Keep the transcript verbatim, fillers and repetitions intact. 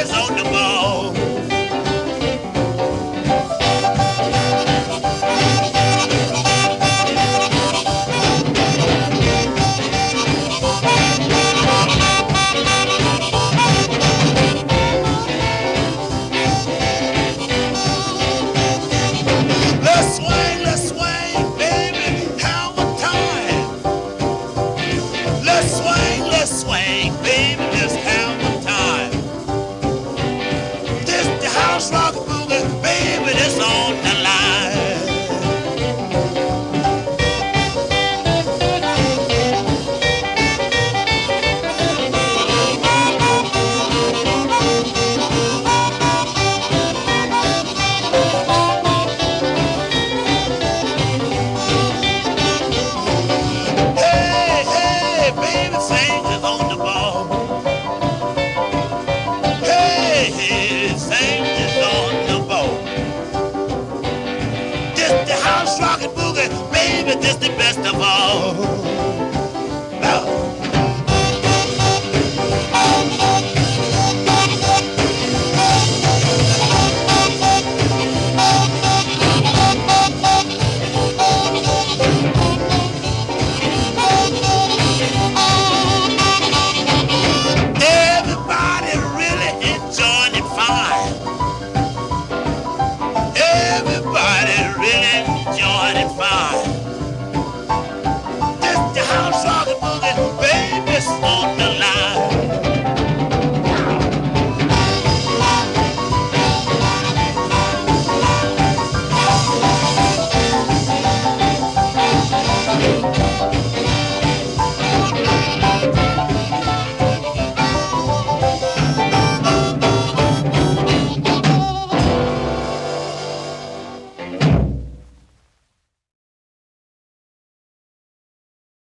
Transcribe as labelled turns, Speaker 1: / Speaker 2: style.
Speaker 1: is on the ball. Let's swing, let's swing, baby, have a time. Let's swing, let's swing, baby, let's have a time. This the house rock boogie, baby, that's on the line. Hey, hey, baby, singers on the ball. Hey, hey, singers on the ball. This the house rockin' boogie, baby, this the best of all.